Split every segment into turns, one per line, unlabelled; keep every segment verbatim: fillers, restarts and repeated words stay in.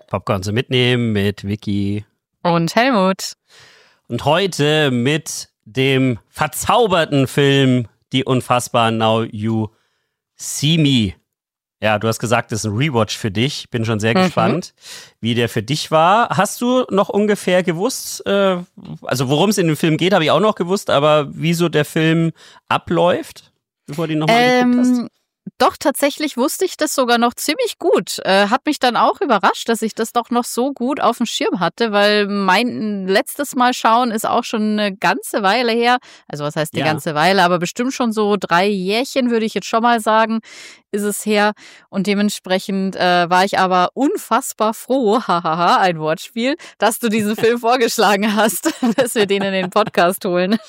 Popcorn zum Mitnehmen mit Vicky
und Helmut.
Und heute mit dem verzauberten Film Die Unfassbaren Now You See Me. Ja, du hast gesagt, das ist ein Rewatch für dich. Bin schon sehr mhm. gespannt, wie der für dich war. Hast du noch ungefähr gewusst, äh, also worum es in dem Film geht, habe ich auch noch gewusst, aber wie so der Film abläuft, bevor du ihn nochmal ähm, angeguckt hast?
Doch, tatsächlich wusste ich das sogar noch ziemlich gut. Äh, hat mich dann auch überrascht, dass ich das doch noch so gut auf dem Schirm hatte, weil mein letztes Mal schauen ist auch schon eine ganze Weile her. Also was heißt eine ja. ganze Weile, aber bestimmt schon so drei Jährchen, würde ich jetzt schon mal sagen, ist es her. Und dementsprechend äh, war ich aber unfassbar froh, hahaha, ein Wortspiel, dass du diesen Film vorgeschlagen hast, dass wir den in den Podcast holen.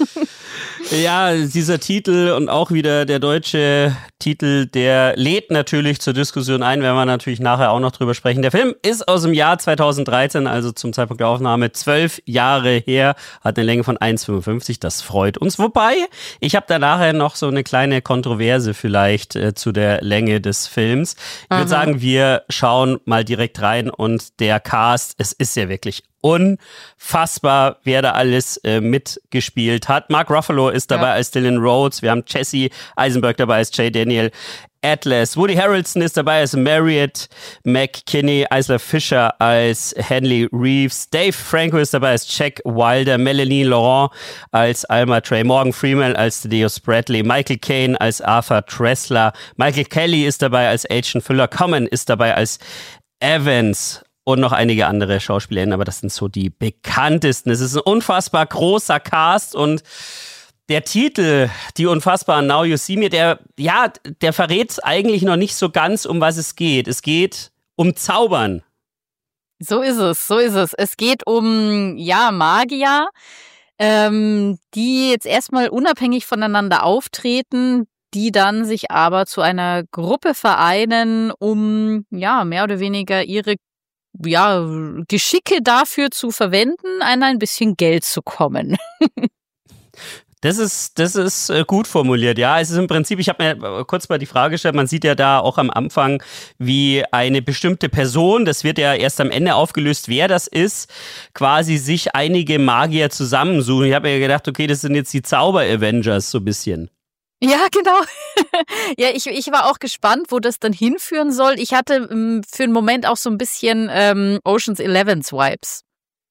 Ja, dieser Titel und auch wieder der deutsche Titel, der lädt natürlich zur Diskussion ein, werden wir natürlich nachher auch noch drüber sprechen. Der Film ist aus dem Jahr zweitausenddreizehn, also zum Zeitpunkt der Aufnahme zwölf Jahre her, hat eine Länge von eins Komma fünfundfünfzig, das freut uns. Wobei, ich habe da nachher noch so eine kleine Kontroverse vielleicht äh, zu der Länge des Films. Ich würde sagen, wir schauen mal direkt rein und der Cast, es ist ja wirklich unfassbar, wer da alles äh, mitgespielt hat. Mark Ruffalo ist dabei ja. als Dylan Rhodes. Wir haben Jesse Eisenberg dabei als J. Daniel Atlas. Woody Harrelson ist dabei als Marriott McKinney. Isla Fisher als Henley Reeves. Dave Franco ist dabei als Jack Wilder. Melanie Laurent als Alma Trey. Morgan Freeman als Thaddeus Bradley. Michael Caine als Arthur Tressler. Michael Kelly ist dabei als Agent Fuller. Common ist dabei als Evans. Und noch einige andere SchauspielerInnen, aber das sind so die bekanntesten. Es ist ein unfassbar großer Cast und der Titel, Die Unfassbaren Now You See Me, der, ja, der verrät eigentlich noch nicht so ganz, um was es geht. Es geht um Zaubern.
So ist es, so ist es. Es geht um, ja, Magier, ähm, die jetzt erstmal unabhängig voneinander auftreten, die dann sich aber zu einer Gruppe vereinen, um, ja, mehr oder weniger ihre ja, Geschicke dafür zu verwenden, an ein bisschen Geld zu kommen.
Das ist, das ist gut formuliert, ja. Es ist im Prinzip, ich habe mir kurz mal die Frage gestellt, man sieht ja da auch am Anfang, wie eine bestimmte Person, das wird ja erst am Ende aufgelöst, wer das ist, quasi sich einige Magier zusammensuchen. Ich habe mir gedacht, okay, das sind jetzt die Zauber-Avengers so ein bisschen.
Ja, genau. Ja, ich, ich war auch gespannt, wo das dann hinführen soll. Ich hatte ähm, für einen Moment auch so ein bisschen ähm, Ocean's Elevens Vibes.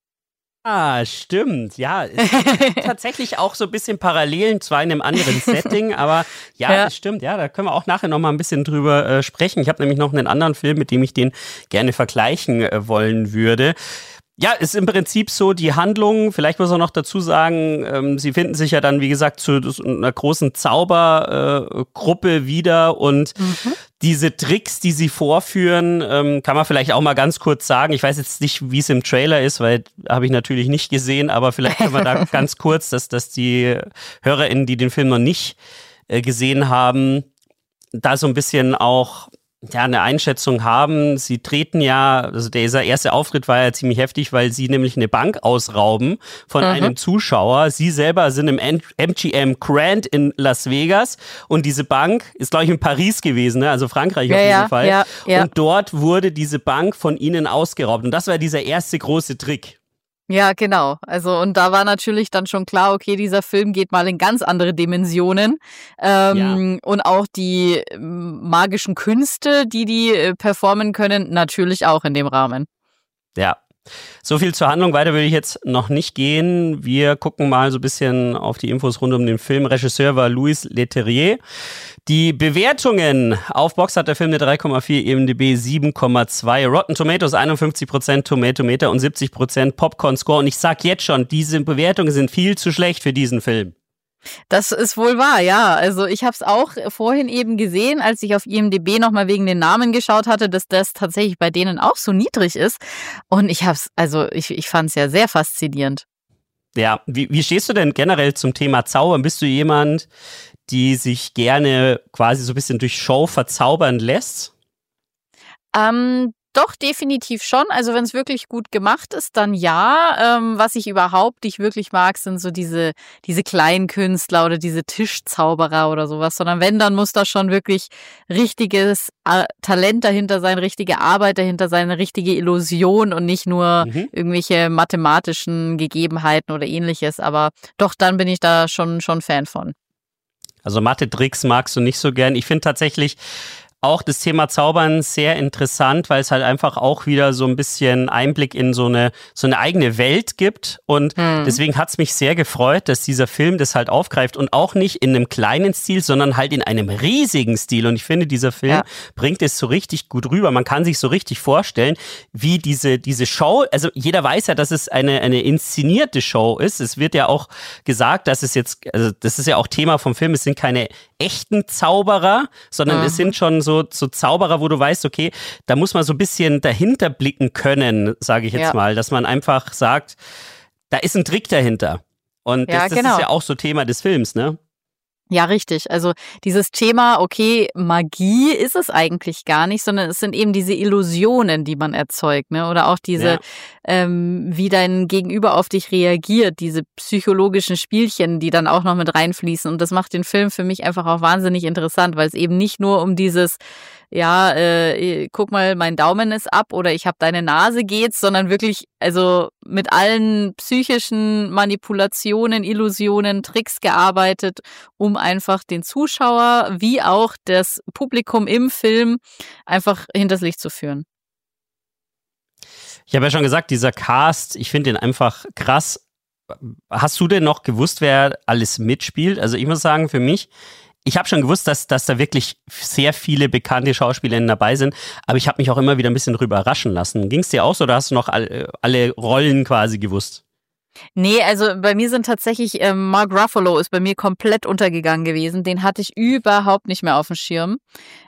Ah, stimmt. Ja, es gibt tatsächlich auch so ein bisschen Parallelen, zwar in einem anderen Setting, aber ja, ja, das stimmt. Ja, da können wir auch nachher noch mal ein bisschen drüber äh, sprechen. Ich habe nämlich noch einen anderen Film, mit dem ich den gerne vergleichen äh, wollen würde. Ja, ist im Prinzip so die Handlung, vielleicht muss man noch dazu sagen, ähm, sie finden sich ja dann, wie gesagt, zu einer großen Zaubergruppe äh, wieder und mhm. diese Tricks, die sie vorführen, ähm, kann man vielleicht auch mal ganz kurz sagen. Ich weiß jetzt nicht, wie es im Trailer ist, weil habe ich natürlich nicht gesehen, aber vielleicht können wir da ganz kurz, dass, dass die HörerInnen, die den Film noch nicht äh, gesehen haben, da so ein bisschen auch ja, eine Einschätzung haben. Sie treten ja, also dieser erste Auftritt war ja ziemlich heftig, weil sie nämlich eine Bank ausrauben von mhm. einem Zuschauer. Sie selber sind im M G M Grand in Las Vegas und diese Bank ist, glaube ich, in Paris gewesen, ne? Also Frankreich ja, auf jeden ja, Fall. Ja, ja. Und dort wurde diese Bank von ihnen ausgeraubt und das war dieser erste große Trick.
Ja, genau. Also und da war natürlich dann schon klar, okay, dieser Film geht mal in ganz andere Dimensionen ähm, ja. und auch die magischen Künste, die die äh, performen können, natürlich auch in dem Rahmen.
Ja. So viel zur Handlung, weiter würde ich jetzt noch nicht gehen. Wir gucken mal so ein bisschen auf die Infos rund um den Film. Regisseur war Louis Leterrier. Die Bewertungen auf Box hat der Film eine drei Komma vier, I M D B sieben Komma zwei, Rotten Tomatoes einundfünfzig Prozent, Tomatometer und siebzig Prozent Popcorn-Score. Und ich sag jetzt schon, diese Bewertungen sind viel zu schlecht für diesen Film.
Das ist wohl wahr, ja. Also ich habe es auch vorhin eben gesehen, als ich auf I M D B nochmal wegen den Namen geschaut hatte, dass das tatsächlich bei denen auch so niedrig ist. Und ich hab's, also ich, ich fand es ja sehr faszinierend.
Ja, wie, wie stehst du denn generell zum Thema Zaubern? Bist du jemand, die sich gerne quasi so ein bisschen durch Show verzaubern lässt?
Ähm, Doch, definitiv schon. Also wenn es wirklich gut gemacht ist, dann ja. Ähm, was ich überhaupt nicht wirklich mag, sind so diese, diese kleinen Künstler oder diese Tischzauberer oder sowas. Sondern wenn, dann muss da schon wirklich richtiges äh, Talent dahinter sein, richtige Arbeit dahinter sein, eine richtige Illusion und nicht nur mhm. irgendwelche mathematischen Gegebenheiten oder ähnliches. Aber doch, dann bin ich da schon, schon Fan von.
Also Mathe-Tricks magst du nicht so gern. Ich finde tatsächlich auch das Thema Zaubern sehr interessant, weil es halt einfach auch wieder so ein bisschen Einblick in so eine so eine eigene Welt gibt und hm. deswegen hat es mich sehr gefreut, dass dieser Film das halt aufgreift und auch nicht in einem kleinen Stil, sondern halt in einem riesigen Stil und ich finde, dieser Film ja. bringt es so richtig gut rüber. Man kann sich so richtig vorstellen, wie diese diese Show, also jeder weiß ja, dass es eine eine inszenierte Show ist. Es wird ja auch gesagt, dass es jetzt, also das ist ja auch Thema vom Film, es sind keine echten Zauberer, sondern mhm. es sind schon so, so Zauberer, wo du weißt, okay, da muss man so ein bisschen dahinter blicken können, sage ich jetzt ja. mal, dass man einfach sagt, da ist ein Trick dahinter. Und
ja,
das, das
genau.
ist ja auch so Thema des Films, ne?
Ja, richtig. Also dieses Thema, okay, Magie ist es eigentlich gar nicht, sondern es sind eben diese Illusionen, die man erzeugt, ne? Oder auch diese, ja. ähm, wie dein Gegenüber auf dich reagiert, diese psychologischen Spielchen, die dann auch noch mit reinfließen. Und das macht den Film für mich einfach auch wahnsinnig interessant, weil es eben nicht nur um dieses, ja, äh, guck mal, mein Daumen ist ab oder ich habe deine Nase geht, sondern wirklich, also mit allen psychischen Manipulationen, Illusionen, Tricks gearbeitet, um einfach den Zuschauer wie auch das Publikum im Film einfach hinters Licht zu führen.
Ich habe ja schon gesagt, dieser Cast, ich finde den einfach krass. Hast du denn noch gewusst, wer alles mitspielt? Also ich muss sagen, für mich, ich habe schon gewusst, dass, dass da wirklich sehr viele bekannte SchauspielerInnen dabei sind, aber ich habe mich auch immer wieder ein bisschen drüber überraschen lassen. Ging es dir auch so, oder hast du noch alle, alle Rollen quasi gewusst?
Nee, also bei mir sind tatsächlich, äh, Mark Ruffalo ist bei mir komplett untergegangen gewesen. Den hatte ich überhaupt nicht mehr auf dem Schirm.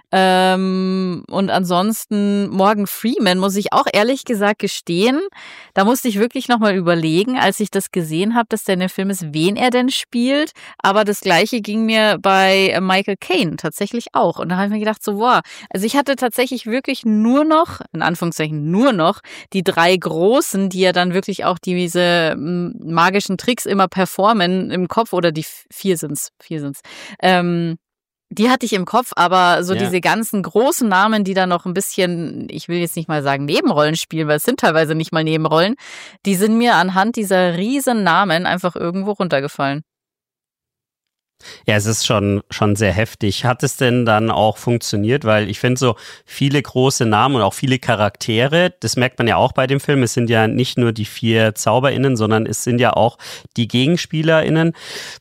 Ähm, und ansonsten Morgan Freeman, muss ich auch ehrlich gesagt gestehen, da musste ich wirklich nochmal überlegen, als ich das gesehen habe, dass der in dem Film ist, wen er denn spielt. Aber das Gleiche ging mir bei Michael Caine tatsächlich auch. Und da habe ich mir gedacht, so wow, also ich hatte tatsächlich wirklich nur noch, in Anführungszeichen nur noch, die drei Großen, die ja dann wirklich auch diese magischen Tricks immer performen im Kopf, oder die vier sind's, vier sind's, ähm, die hatte ich im Kopf, aber so ja. diese ganzen großen Namen, die da noch ein bisschen, ich will jetzt nicht mal sagen Nebenrollen spielen, weil es sind teilweise nicht mal Nebenrollen, die sind mir anhand dieser riesen Namen einfach irgendwo runtergefallen.
Ja, es ist schon, schon sehr heftig. Hat es denn dann auch funktioniert? Weil ich finde so viele große Namen und auch viele Charaktere, das merkt man ja auch bei dem Film, es sind ja nicht nur die vier ZauberInnen, sondern es sind ja auch die GegenspielerInnen.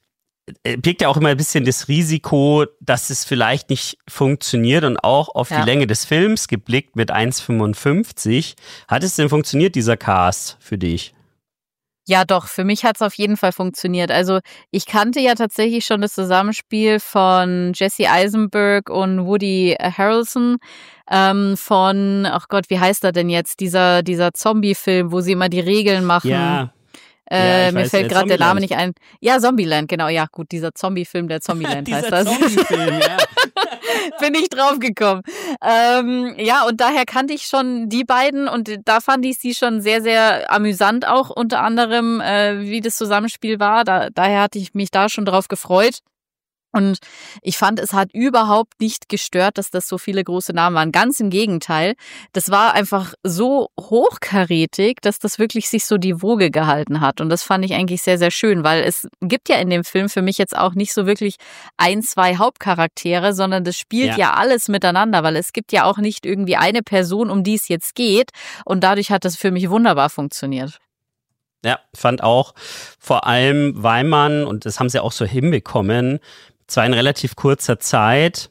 Birgt ja auch immer ein bisschen das Risiko, dass es vielleicht nicht funktioniert, und auch auf ja. die Länge des Films geblickt mit eins fünfundfünfzig. Hat es denn funktioniert, dieser Cast, für dich?
Ja, doch, für mich hat es auf jeden Fall funktioniert. Also ich kannte ja tatsächlich schon das Zusammenspiel von Jesse Eisenberg und Woody Harrelson ähm, von, ach Gott, wie heißt er denn jetzt, dieser, dieser Zombie-Film, wo sie immer die Regeln machen.
Ja.
Äh,
ja,
mir
weiß,
fällt
äh,
gerade der Name nicht ein. Ja, Zombieland, genau. Ja, gut, dieser Zombie-Film, der Zombieland heißt das.
Zombie-Film, ja.
Bin ich drauf gekommen. Ähm, ja, und daher kannte ich schon die beiden, und da fand ich sie schon sehr, sehr amüsant auch, unter anderem, äh, wie das Zusammenspiel war. Da, daher hatte ich mich da schon drauf gefreut. Und ich fand, es hat überhaupt nicht gestört, dass das so viele große Namen waren. Ganz im Gegenteil. Das war einfach so hochkarätig, dass das wirklich sich so die Woge gehalten hat. Und das fand ich eigentlich sehr, sehr schön, weil es gibt ja in dem Film für mich jetzt auch nicht so wirklich ein, zwei Hauptcharaktere, sondern das spielt ja, ja alles miteinander, weil es gibt ja auch nicht irgendwie eine Person, um die es jetzt geht. Und dadurch hat das für mich wunderbar funktioniert.
Ja, fand auch, vor allem, weil man, und das haben sie auch so hinbekommen, zwar in relativ kurzer Zeit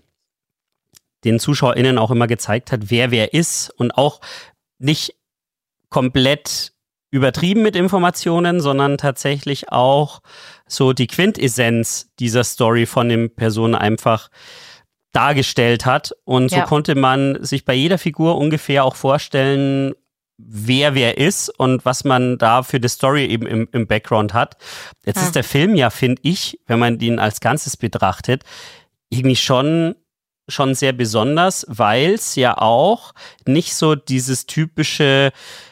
den ZuschauerInnen auch immer gezeigt hat, wer wer ist, und auch nicht komplett übertrieben mit Informationen, sondern tatsächlich auch so die Quintessenz dieser Story von den Personen einfach dargestellt hat. Und so ja. konnte man sich bei jeder Figur ungefähr auch vorstellen, wer wer ist und was man da für die Story eben im, im Background hat. Jetzt ja. ist der Film ja, finde ich, wenn man ihn als Ganzes betrachtet, irgendwie schon schon sehr besonders, weil es ja auch nicht so dieses typische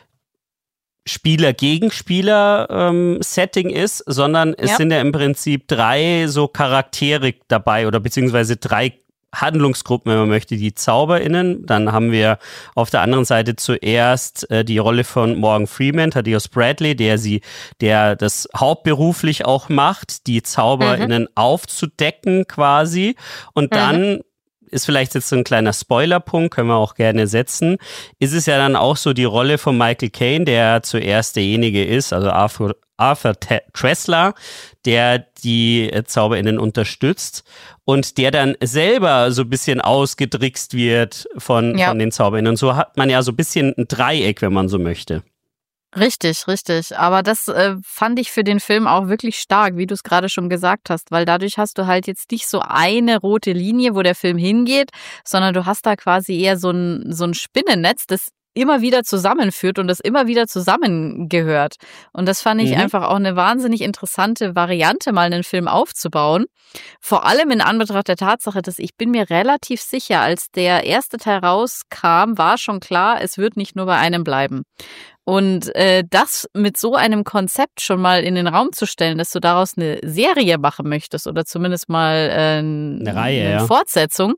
Spieler gegen Spieler ähm, Setting ist, sondern es
Ja.
sind ja im Prinzip drei so Charaktere dabei oder beziehungsweise drei Handlungsgruppen, wenn man möchte, die ZauberInnen. Dann haben wir auf der anderen Seite zuerst äh, die Rolle von Morgan Freeman, Thaddeus Bradley, der sie, der das hauptberuflich auch macht, die ZauberInnen mhm. aufzudecken quasi. Und mhm. dann ist vielleicht jetzt so ein kleiner Spoilerpunkt, können wir auch gerne setzen, ist es ja dann auch so die Rolle von Michael Caine, der zuerst derjenige ist, also Arthur, Arthur T- Tressler, der die ZauberInnen unterstützt und der dann selber so ein bisschen ausgetrickst wird von, ja. von den ZauberInnen. Und so hat man ja so ein bisschen ein Dreieck, wenn man so möchte.
Richtig, richtig. Aber das äh, fand ich für den Film auch wirklich stark, wie du es gerade schon gesagt hast, weil dadurch hast du halt jetzt nicht so eine rote Linie, wo der Film hingeht, sondern du hast da quasi eher so ein, so ein Spinnennetz, das immer wieder zusammenführt und das immer wieder zusammengehört. Und das fand ich mhm. einfach auch eine wahnsinnig interessante Variante, mal einen Film aufzubauen. Vor allem in Anbetracht der Tatsache, dass ich bin mir relativ sicher, als der erste Teil rauskam, war schon klar, es wird nicht nur bei einem bleiben. Und äh, das mit so einem Konzept schon mal in den Raum zu stellen, dass du daraus eine Serie machen möchtest oder zumindest mal äh, eine Reihe, eine ja. Fortsetzung,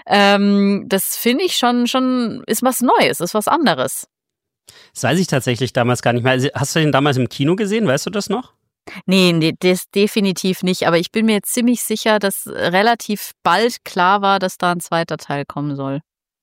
ähm, das finde ich schon, schon ist was Neues, ist was anderes.
Das weiß ich tatsächlich damals gar nicht mehr. Hast du den damals im Kino gesehen? Weißt du das noch?
Nee, nee, das definitiv nicht. Aber ich bin mir ziemlich sicher, dass relativ bald klar war, dass da ein zweiter Teil kommen soll.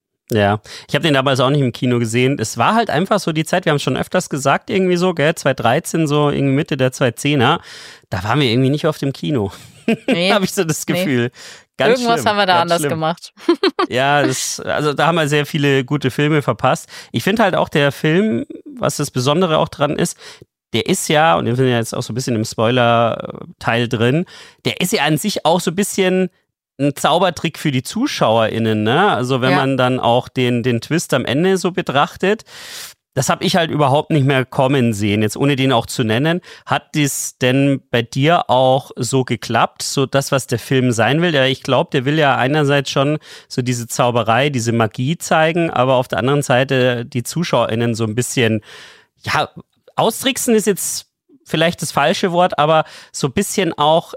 Ja, ich habe den damals auch nicht im Kino gesehen. Es war halt einfach so die Zeit, wir haben es schon öfters gesagt, irgendwie so, gell, zwanzig dreizehn, so irgendwie Mitte der zweitausendzehner, da waren wir irgendwie nicht auf dem Kino. Nee, habe ich so das Gefühl.
Nee.
Ganz
Irgendwas
schlimm,
haben wir da anders
schlimm.
gemacht.
Ja, das, also da haben wir sehr viele gute Filme verpasst. Ich finde halt auch der Film, was das Besondere auch dran ist, der ist ja, und wir sind ja jetzt auch so ein bisschen im Spoiler-Teil drin, der ist ja an sich auch so ein bisschen ein Zaubertrick für die ZuschauerInnen, ne? Also wenn ja. man dann auch den, den Twist am Ende so betrachtet, das habe ich halt überhaupt nicht mehr kommen sehen, jetzt ohne den auch zu nennen. Hat dies denn bei dir auch so geklappt, so das, was der Film sein will? Ja, ich glaube, der will ja einerseits schon so diese Zauberei, diese Magie zeigen, aber auf der anderen Seite die ZuschauerInnen so ein bisschen, ja, austricksen ist jetzt vielleicht das falsche Wort, aber so ein bisschen auch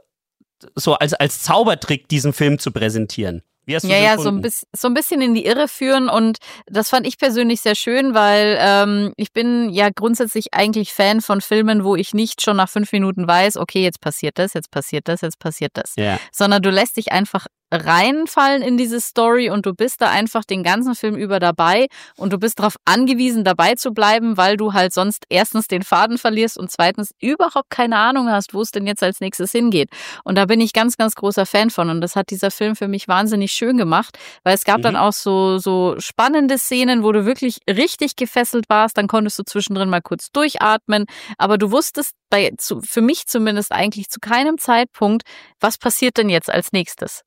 so als, als Zaubertrick diesen Film zu präsentieren. Wie hast du
ja,
das
ja,
gefunden?
so ein, bisschen, so ein bisschen in die Irre führen und das fand ich persönlich sehr schön, weil ähm, ich bin ja grundsätzlich eigentlich Fan von Filmen, wo ich nicht schon nach fünf Minuten weiß, okay, jetzt passiert das, jetzt passiert das, jetzt passiert das,
ja.
sondern du lässt dich einfach reinfallen in diese Story und du bist da einfach den ganzen Film über dabei und du bist darauf angewiesen, dabei zu bleiben, weil du halt sonst erstens den Faden verlierst und zweitens überhaupt keine Ahnung hast, wo es denn jetzt als nächstes hingeht. Und da bin ich ganz, ganz großer Fan von und das hat dieser Film für mich wahnsinnig schön gemacht, weil es gab mhm. dann auch so, so spannende Szenen, wo du wirklich richtig gefesselt warst, dann konntest du zwischendrin mal kurz durchatmen, aber du wusstest bei, zu, für mich zumindest eigentlich zu keinem Zeitpunkt, was passiert denn jetzt als nächstes.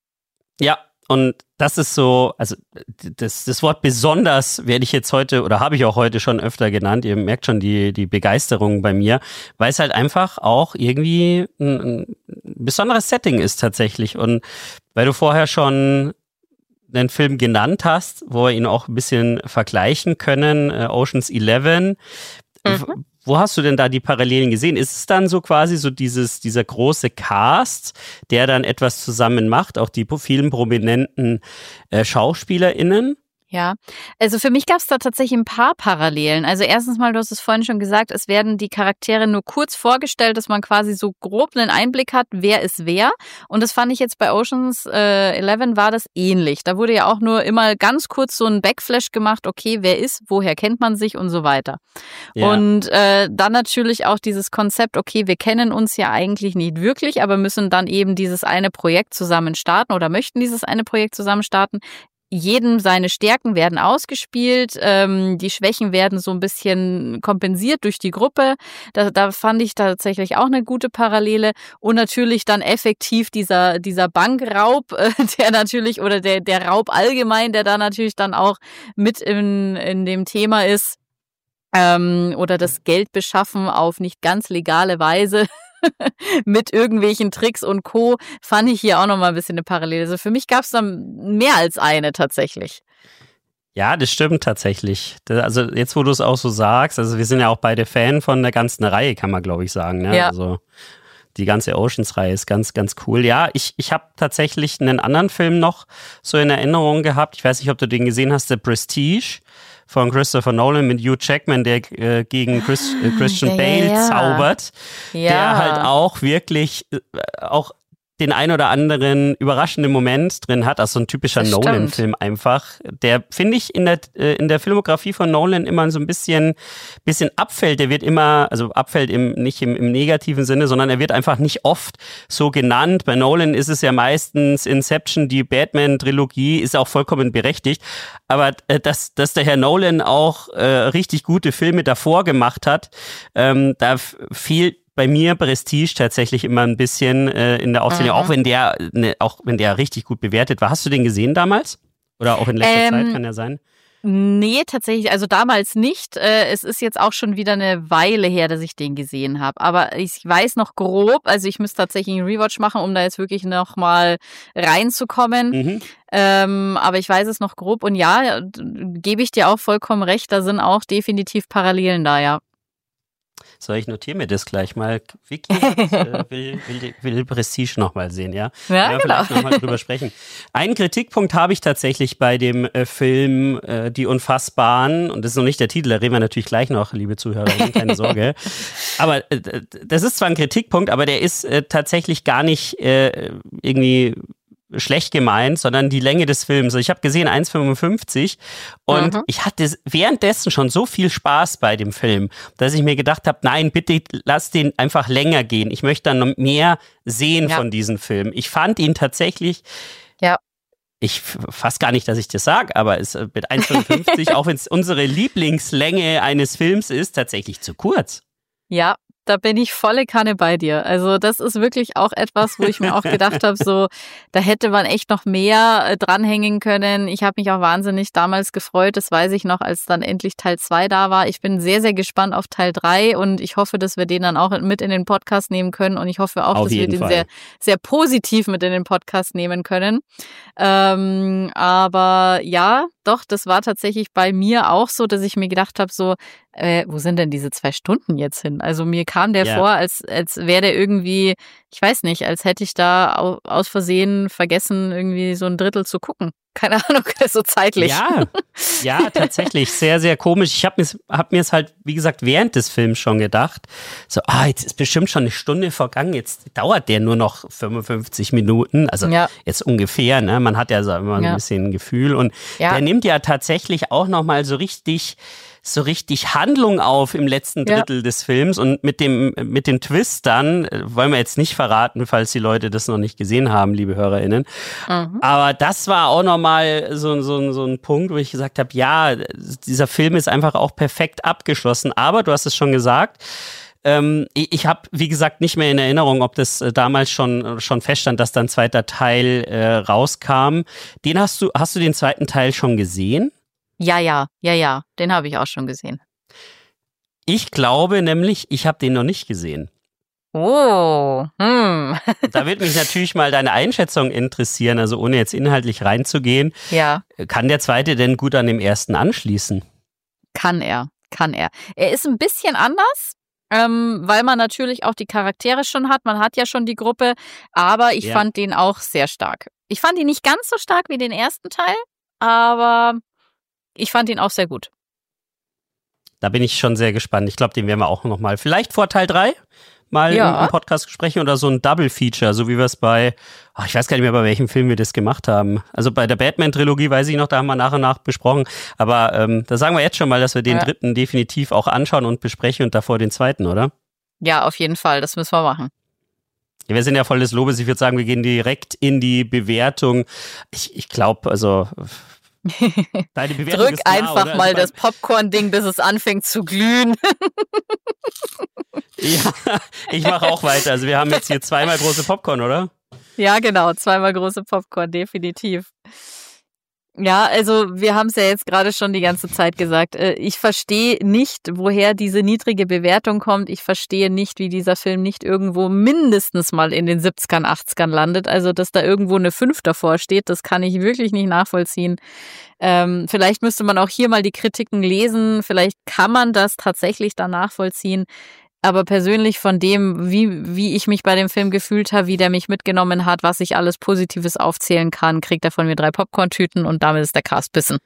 Ja, und das ist so, also das, das Wort besonders werde ich jetzt heute oder habe ich auch heute schon öfter genannt. Ihr merkt schon die, die Begeisterung bei mir, weil es halt einfach auch irgendwie ein, ein besonderes Setting ist tatsächlich. Und weil du vorher schon einen Film genannt hast, wo wir ihn auch ein bisschen vergleichen können, äh, Ocean's Eleven. Mhm. Wo hast du denn da die Parallelen gesehen? Ist es dann so quasi so dieses, dieser große Cast, der dann etwas zusammen macht, auch die vielen prominenten äh, SchauspielerInnen?
Ja, also für mich gab es da tatsächlich ein paar Parallelen. Also erstens mal, du hast es vorhin schon gesagt, es werden die Charaktere nur kurz vorgestellt, dass man quasi so grob einen Einblick hat, wer ist wer. Und das fand ich jetzt bei Ocean's äh, Eleven war das ähnlich. Da wurde ja auch nur immer ganz kurz so ein Backflash gemacht, okay, wer ist, woher kennt man sich und so weiter. Ja. Und äh, dann natürlich auch dieses Konzept, okay, wir kennen uns ja eigentlich nicht wirklich, aber müssen dann eben dieses eine Projekt zusammen starten oder möchten dieses eine Projekt zusammen starten. Jedem seine Stärken werden ausgespielt, ähm, die Schwächen werden so ein bisschen kompensiert durch die Gruppe. Da, da fand ich tatsächlich auch eine gute Parallele. Und natürlich dann effektiv dieser, dieser Bankraub, äh, der natürlich, oder der, der Raub allgemein, der da natürlich dann auch mit in, in dem Thema ist. Ähm, oder das Geld beschaffen auf nicht ganz legale Weise. mit irgendwelchen Tricks und Co. fand ich hier auch nochmal ein bisschen eine Parallele. Also für mich gab es dann mehr als eine tatsächlich.
Ja, das stimmt tatsächlich. Also jetzt, wo du es auch so sagst, also wir sind ja auch beide Fan von der ganzen Reihe, kann man glaube ich sagen. Ne?
Ja.
Also die ganze Oceans-Reihe ist ganz, ganz cool. Ja, ich, ich habe tatsächlich einen anderen Film noch so in Erinnerung gehabt. Ich weiß nicht, ob du den gesehen hast, The Prestige von Christopher Nolan mit Hugh Jackman, der äh, gegen Chris, äh, Christian
ja,
Bale
ja, ja.
zaubert.
Ja.
Der halt auch wirklich äh, auch den ein oder anderen überraschenden Moment drin hat, also so ein typischer
Das
Nolan-Film einfach, der, finde ich, in der, äh, in der Filmografie von Nolan immer so ein bisschen, bisschen abfällt. Der wird immer, also abfällt im, nicht im, im negativen Sinne, sondern er wird einfach nicht oft so genannt. Bei Nolan ist es ja meistens Inception, die Batman-Trilogie, ist auch vollkommen berechtigt. Aber äh, dass, dass der Herr Nolan auch äh, richtig gute Filme davor gemacht hat, ähm, da f- fehlt bei mir Prestige tatsächlich immer ein bisschen äh, in der Aufzählung,
Mhm.
auch wenn der ne, auch wenn der richtig gut bewertet war. Hast du den gesehen damals? Oder auch in letzter
Ähm,
Zeit, kann der sein?
Nee, tatsächlich, also damals nicht. Äh, Es ist jetzt auch schon wieder eine Weile her, dass ich den gesehen habe. Aber ich weiß noch grob, also ich müsste tatsächlich einen Rewatch machen, um da jetzt wirklich nochmal reinzukommen.
Mhm.
Ähm, aber ich weiß es noch grob. Und ja, d- gebe ich dir auch vollkommen recht, da sind auch definitiv Parallelen da, ja.
So, ich notiere mir das gleich mal. Vicky hat, äh, will, will, will Prestige nochmal sehen, ja?
Ja,
ja
genau.
Vielleicht nochmal drüber sprechen. Einen Kritikpunkt habe ich tatsächlich bei dem äh, Film äh, Die Unfassbaren. Und das ist noch nicht der Titel, da reden wir natürlich gleich noch, liebe Zuhörerinnen, keine Sorge. Aber äh, das ist zwar ein Kritikpunkt, aber der ist äh, tatsächlich gar nicht äh, irgendwie schlecht gemeint, sondern die Länge des Films. Ich habe gesehen eins fünfundfünfzig und
Mhm.
ich hatte währenddessen schon so viel Spaß bei dem Film, dass ich mir gedacht habe, nein, bitte lass den einfach länger gehen. Ich möchte dann noch mehr sehen
Ja.
von diesem Film. Ich fand ihn tatsächlich,
Ja.
ich f- fast gar nicht, dass ich das sage, aber es äh, mit eins fünfundfünfzig, auch wenn es unsere Lieblingslänge eines Films ist, tatsächlich zu kurz.
Ja, da bin ich volle Kanne bei dir. Also das ist wirklich auch etwas, wo ich mir auch gedacht habe, so, da hätte man echt noch mehr äh, dranhängen können. Ich habe mich auch wahnsinnig damals gefreut, das weiß ich noch, als dann endlich Teil zwei da war. Ich bin sehr, sehr gespannt auf Teil drei und ich hoffe, dass wir den dann auch mit in den Podcast nehmen können und ich hoffe auch,
Auf
dass wir
jeden
den
Fall.
sehr, sehr positiv mit in den Podcast nehmen können. Ähm, aber ja, doch, das war tatsächlich bei mir auch so, dass ich mir gedacht habe, so, äh, wo sind denn diese zwei Stunden jetzt hin? Also mir kam der
Ja.
vor, als, als wäre der irgendwie, ich weiß nicht, als hätte ich da au- aus Versehen vergessen, irgendwie so ein Drittel zu gucken. Keine Ahnung, so zeitlich.
Ja, ja, tatsächlich. Sehr, sehr komisch. Ich habe mir hab mir's halt, wie gesagt, während des Films schon gedacht, so, ah, jetzt ist bestimmt schon eine Stunde vergangen, jetzt dauert der nur noch fünfundfünfzig Minuten. Also
Ja.
jetzt ungefähr, ne? Man hat ja so immer
Ja.
ein bisschen ein Gefühl. Und
Ja.
der nimmt ja tatsächlich auch nochmal so richtig so richtig Handlung auf im letzten
Ja.
Drittel des Films und mit dem mit den Twist dann, äh, wollen wir jetzt nicht verraten, falls die Leute das noch nicht gesehen haben, liebe HörerInnen.
Mhm.
Aber das war auch nochmal so, so, so ein Punkt, wo ich gesagt habe, ja, dieser Film ist einfach auch perfekt abgeschlossen. Aber du hast es schon gesagt, ähm, ich, ich habe, wie gesagt, nicht mehr in Erinnerung, ob das äh, damals schon, schon feststand, dass dann ein zweiter Teil äh, rauskam. Den hast du, hast du den zweiten Teil schon gesehen?
Ja, ja, ja, ja, den habe ich auch schon gesehen.
Ich glaube nämlich, ich habe den noch nicht gesehen.
Oh, hm.
Da wird mich natürlich mal deine Einschätzung interessieren, also ohne jetzt inhaltlich reinzugehen.
Ja,
Kann der zweite denn gut an dem ersten anschließen?
kann er, kann er. Er ist ein bisschen anders, ähm, weil man natürlich auch die Charaktere schon hat. Man hat ja schon die Gruppe, aber ich
Ja.
fand den auch sehr stark. Ich fand ihn nicht ganz so stark wie den ersten Teil, aber ich fand ihn auch sehr gut.
Da bin ich schon sehr gespannt. Ich glaube, den werden wir auch noch mal, vielleicht vor Teil drei mal
Ja.
im, im Podcast besprechen oder so ein Double-Feature, so wie wir es bei, ach, ich weiß gar nicht mehr, bei welchem Film wir das gemacht haben. Also bei der Batman-Trilogie weiß ich noch, da haben wir nach und nach besprochen. Aber ähm, da sagen wir jetzt schon mal, dass wir den
Ja.
dritten definitiv auch anschauen und besprechen und davor den zweiten, oder?
Ja, auf jeden Fall, das müssen wir machen.
Ja, wir sind ja voll des Lobes. Ich würde sagen, wir gehen direkt in die Bewertung. Ich, ich glaube, also deine Bewertung
Drück
ist klar,
einfach
oder?
mal
Also
das Popcorn-Ding, bis es anfängt zu glühen.
Ja, ich mache auch weiter. Also wir haben jetzt hier zweimal große Popcorn, oder?
Ja, genau, zweimal große Popcorn, definitiv. Ja, also wir haben es ja jetzt gerade schon die ganze Zeit gesagt. Ich verstehe nicht, woher diese niedrige Bewertung kommt. Ich verstehe nicht, wie dieser Film nicht irgendwo mindestens mal in den siebzigern, achtzigern landet. Also, dass da irgendwo eine fünf davor steht, das kann ich wirklich nicht nachvollziehen. Ähm, vielleicht müsste man auch hier mal die Kritiken lesen. Vielleicht kann man das tatsächlich dann nachvollziehen. Aber persönlich von dem, wie, wie ich mich bei dem Film gefühlt habe, wie der mich mitgenommen hat, was ich alles Positives aufzählen kann, kriegt er von mir drei Popcorn-Tüten und damit ist der Cast bissen.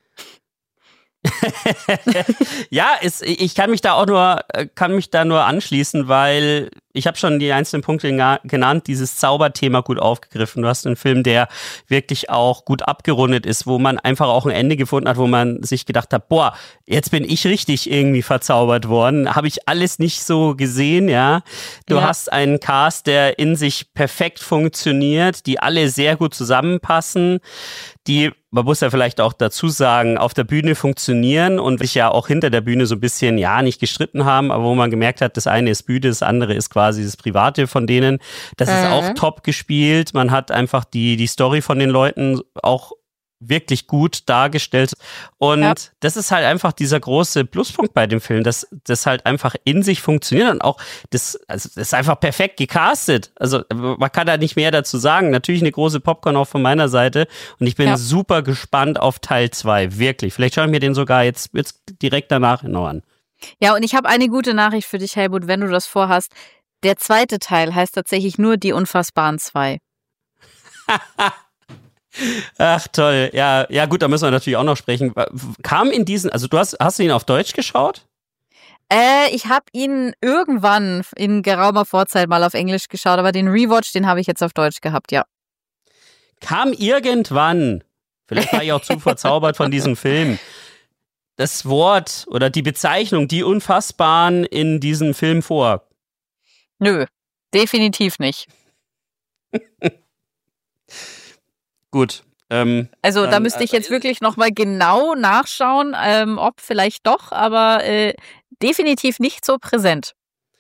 Ja, es, ich kann mich da auch nur, kann mich da nur anschließen, weil ich habe schon die einzelnen Punkte genannt, dieses Zauberthema gut aufgegriffen. Du hast einen Film, der wirklich auch gut abgerundet ist, wo man einfach auch ein Ende gefunden hat, wo man sich gedacht hat, boah, jetzt bin ich richtig irgendwie verzaubert worden. Habe ich alles nicht so gesehen, ja. Du ja. hast einen Cast, der in sich perfekt funktioniert, die alle sehr gut zusammenpassen, die, man muss ja vielleicht auch dazu sagen, auf der Bühne funktionieren und sich ja auch hinter der Bühne so ein bisschen, ja, nicht gestritten haben, aber wo man gemerkt hat, das eine ist Bühne, das andere ist quasi das Private von denen. Das mhm. ist auch top gespielt. Man hat einfach die, die Story von den Leuten auch wirklich gut dargestellt. Und ja. das ist halt einfach dieser große Pluspunkt bei dem Film, dass das halt einfach in sich funktioniert und auch das, also das ist einfach perfekt gecastet. Also man kann da nicht mehr dazu sagen. Natürlich eine große Popcorn auch von meiner Seite und ich bin ja. super gespannt auf Teil zwei, wirklich. Vielleicht schaue ich mir den sogar jetzt, jetzt direkt danach noch an.
Ja, und ich habe eine gute Nachricht für dich, Helmut, wenn du das vorhast. Der zweite Teil heißt tatsächlich nur Die Unfassbaren zwei.
Ach toll, ja, ja gut, da müssen wir natürlich auch noch sprechen. Kam in diesen, also du hast, hast du ihn auf Deutsch geschaut?
Äh, ich habe ihn irgendwann in geraumer Vorzeit mal auf Englisch geschaut, aber den Rewatch, den habe ich jetzt auf Deutsch gehabt, ja.
Kam irgendwann, vielleicht war ich auch zu verzaubert von diesem Film, das Wort oder die Bezeichnung, die Unfassbaren in diesem Film vor?
Nö, definitiv nicht.
Gut. Ähm,
also
dann,
da müsste ich jetzt wirklich nochmal genau nachschauen, ähm, ob vielleicht doch, aber äh, definitiv nicht so präsent.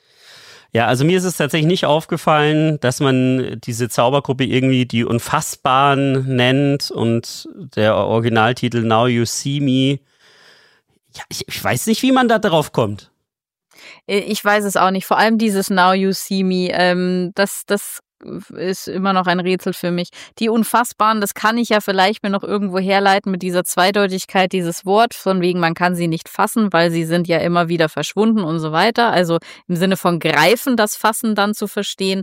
Ja, also mir ist es tatsächlich nicht aufgefallen, dass man diese Zaubergruppe irgendwie die Unfassbaren nennt und der Originaltitel Now You See Me. Ja, ich, ich weiß nicht, wie man da drauf kommt.
Ich weiß es auch nicht. Vor allem dieses Now You See Me, ähm, das, das ist immer noch ein Rätsel für mich. Die Unfassbaren, das kann ich ja vielleicht mir noch irgendwo herleiten mit dieser Zweideutigkeit dieses Wort, von wegen man kann sie nicht fassen, weil sie sind ja immer wieder verschwunden und so weiter. Also im Sinne von greifen, das Fassen dann zu verstehen.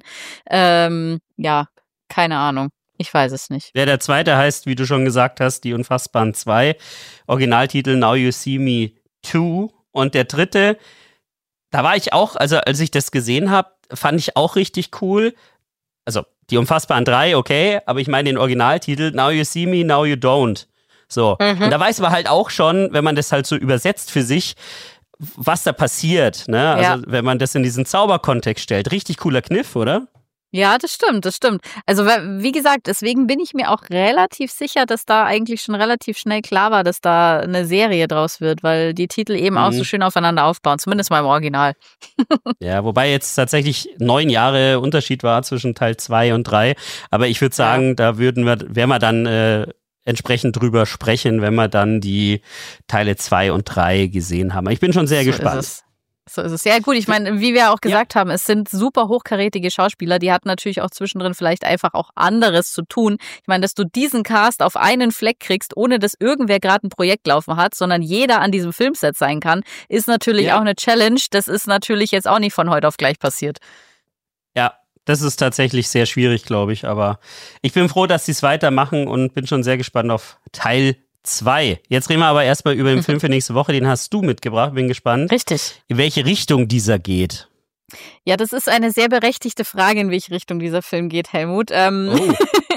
Ähm, ja, keine Ahnung. Ich weiß es nicht.
Ja, der zweite heißt, wie du schon gesagt hast, Die Unfassbaren zwei. Originaltitel Now You See Me zwei. Und der dritte, da war ich auch, also als ich das gesehen habe, fand ich auch richtig cool. Also, Die Unfassbaren drei, okay, aber ich meine den Originaltitel Now You See Me, Now You Don't. So. Mhm. Und da weiß man halt auch schon, wenn man das halt so übersetzt für sich, was da passiert, ne? Also, ja. wenn man das in diesen Zauberkontext stellt. Richtig cooler Kniff, oder?
Ja, das stimmt, das stimmt. Also wie gesagt, deswegen bin ich mir auch relativ sicher, dass da eigentlich schon relativ schnell klar war, dass da eine Serie draus wird, weil die Titel eben mhm. auch so schön aufeinander aufbauen, zumindest mal im Original.
Ja, wobei jetzt tatsächlich neun Jahre Unterschied war zwischen Teil zwei und drei, aber ich würde sagen, ja. da würden wir, werden wir dann äh, entsprechend drüber sprechen, wenn wir dann die Teile zwei und drei gesehen haben. Ich bin schon sehr
so
gespannt.
Ist es. So ist es. Ja gut, ich meine, wie wir auch gesagt ja. haben, es sind super hochkarätige Schauspieler, die hatten natürlich auch zwischendrin vielleicht einfach auch anderes zu tun. Ich meine, dass du diesen Cast auf einen Fleck kriegst, ohne dass irgendwer gerade ein Projekt laufen hat, sondern jeder an diesem Filmset sein kann, ist natürlich ja. auch eine Challenge. Das ist natürlich jetzt auch nicht von heute auf gleich passiert.
Ja, das ist tatsächlich sehr schwierig, glaube ich, aber ich bin froh, dass sie es weitermachen und bin schon sehr gespannt auf Teil zwei. Jetzt reden wir aber erstmal über den Film für nächste Woche. Den hast du mitgebracht. Bin gespannt.
Richtig.
In welche Richtung dieser geht.
Ja, das ist eine sehr berechtigte Frage, in welche Richtung dieser Film geht, Helmut. Ähm, oh.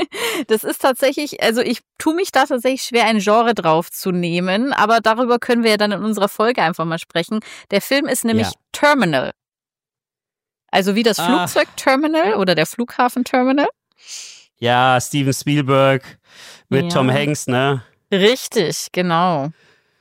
Das ist tatsächlich, also ich tue mich da tatsächlich schwer, ein Genre drauf zu nehmen, aber darüber können wir ja dann in unserer Folge einfach mal sprechen. Der Film ist nämlich ja. Terminal. Also wie das ah. Flugzeugterminal oder der Flughafenterminal.
Ja, Steven Spielberg mit ja. Tom Hanks, ne?
Richtig, genau.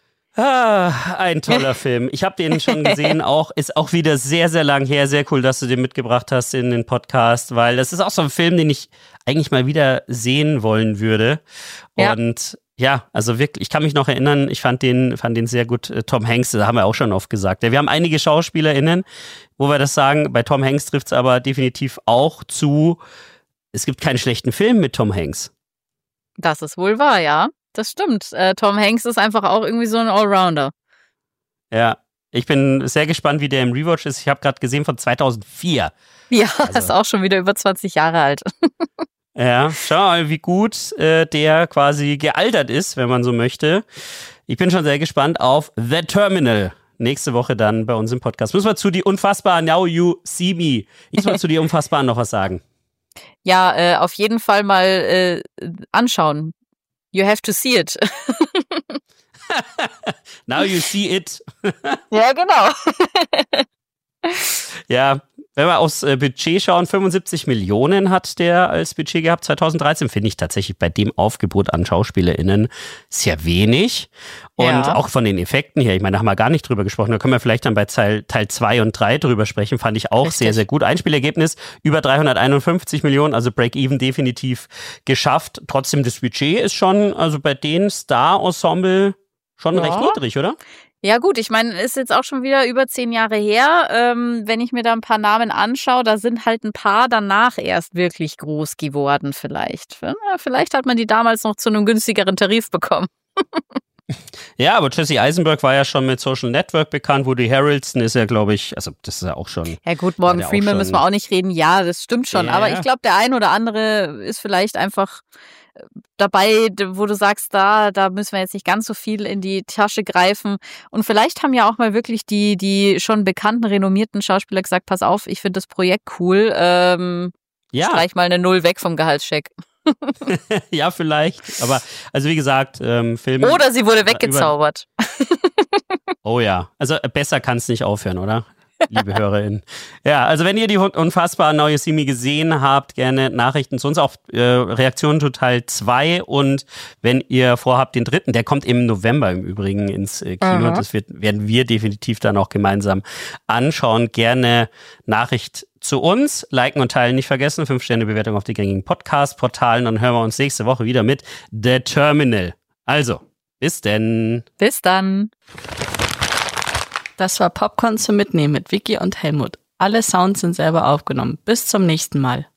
Ah, ein toller Film. Ich habe den schon gesehen, auch ist auch wieder sehr, sehr lang her. Sehr cool, dass du den mitgebracht hast in den Podcast, weil das ist auch so ein Film, den ich eigentlich mal wieder sehen wollen würde. Ja. Und Ja, also wirklich, ich kann mich noch erinnern, ich fand den, fand den sehr gut. Tom Hanks, da haben wir auch schon oft gesagt. Wir haben einige SchauspielerInnen, wo wir das sagen. Bei Tom Hanks trifft es aber definitiv auch zu, es gibt keinen schlechten Film mit Tom Hanks.
Das ist wohl wahr, ja. Das stimmt. Äh, Tom Hanks ist einfach auch irgendwie so ein Allrounder.
Ja, ich bin sehr gespannt, wie der im Rewatch ist. Ich habe gerade gesehen von zweitausendvier.
Ja,
also,
ist auch schon wieder über zwanzig Jahre alt.
Ja, schau mal, wie gut äh, der quasi gealtert ist, wenn man so möchte. Ich bin schon sehr gespannt auf The Terminal. Nächste Woche dann bei uns im Podcast. Müssen wir zu Die Unfassbaren, Now You See Me. Ich muss zu Die Unfassbaren noch was sagen.
Ja, äh, auf jeden Fall mal äh, anschauen. You have to see it.
Now you see it.
Ja, genau.
Ja, wenn wir aufs äh, Budget schauen, fünfundsiebzig Millionen hat der als Budget gehabt. zweitausenddreizehn finde ich tatsächlich bei dem Aufgebot an SchauspielerInnen sehr wenig. Und
Ja.
auch von den Effekten her, ich meine, da haben wir gar nicht drüber gesprochen. Da können wir vielleicht dann bei Teil zwei und drei drüber sprechen. Fand ich auch
Richtig.
sehr, sehr gut. Einspielergebnis über dreihunderteinundfünfzig Millionen, also Break-Even definitiv geschafft. Trotzdem, das Budget ist schon, also bei den Star-Ensemble schon
Ja.
recht niedrig, oder?
Ja gut, ich meine, ist jetzt auch schon wieder über zehn Jahre her. Ähm, wenn ich mir da ein paar Namen anschaue, da sind halt ein paar danach erst wirklich groß geworden vielleicht. Ja, vielleicht hat man die damals noch zu einem günstigeren Tarif bekommen.
Ja, aber Jesse Eisenberg war ja schon mit Social Network bekannt. Woody Harrelson ist ja, glaube ich, also das ist ja auch schon.
Ja gut, Morgan
der auch
Freeman
schon-
müssen wir auch nicht reden. Ja, das stimmt schon.
Ja,
Aber
ja.
ich glaube, der ein oder andere ist vielleicht einfach äh, dabei, d- wo du sagst, da, da müssen wir jetzt nicht ganz so viel in die Tasche greifen. Und vielleicht haben ja auch mal wirklich die, die schon bekannten, renommierten Schauspieler gesagt, pass auf, ich finde das Projekt cool. Ähm,
Ja,
Streich mal eine Null weg vom Gehaltscheck.
ja, vielleicht. Aber also wie gesagt, ähm, Film.
Oder sie wurde
über-
weggezaubert.
Oh ja, also äh, besser kann es nicht aufhören, oder? Liebe HörerInnen. Ja, also wenn ihr die Un- unfassbaren Now You See Me gesehen habt, gerne Nachrichten zu uns, auch äh, Reaktionen zu Teil zwei. Und wenn ihr vorhabt, den dritten, der kommt im November im Übrigen ins äh, Kino.
Mhm.
Das wird, werden wir definitiv dann auch gemeinsam anschauen. Gerne Nachricht zu uns, liken und teilen nicht vergessen. fünf Sterne Bewertung auf die gängigen Podcast-Portalen. Dann hören wir uns nächste Woche wieder mit The Terminal. Also, bis denn.
Bis dann.
Das war Popcorn zum Mitnehmen mit Vicky und Helmut. Alle Sounds sind selber aufgenommen. Bis zum nächsten Mal.